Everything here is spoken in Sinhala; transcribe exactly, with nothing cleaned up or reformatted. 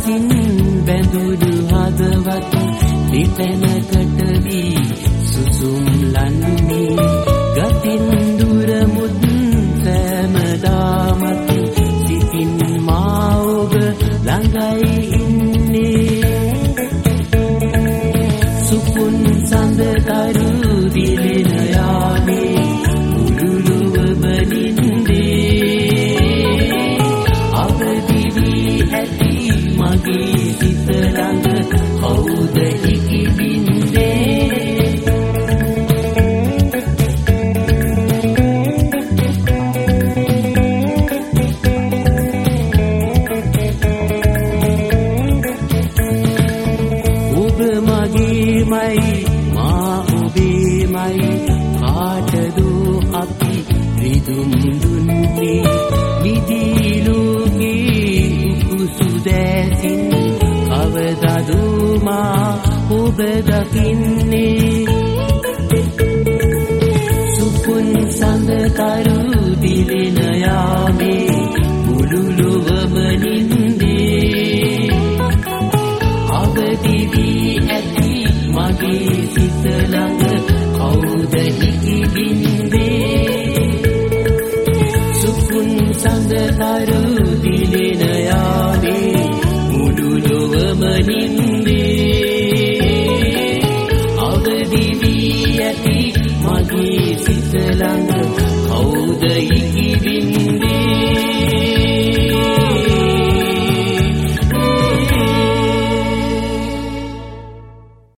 මනසින් බැඳුණු හදවත් දෙපැනකට වී සුසුම් ලන්නේ ගතින් දුර මුත් සෑමදාමත් සිතින් මා ඔබ ළඟයි ඉන්නේ සුකුන් සඳකරු දිලෙන යාමේ උළුළුව බනින්නේ අවදි වී ඇති මගේ සිත ළඟ කවුද ඉකිබින්නේ ඔබ මගේමයි මා ඔබේමයි කාටදෝ අපි රිදුම් දුන්නේ විදී ලෝකේ කුසුදෑසින් කවදදෝ මා ඔබ දකින්නේ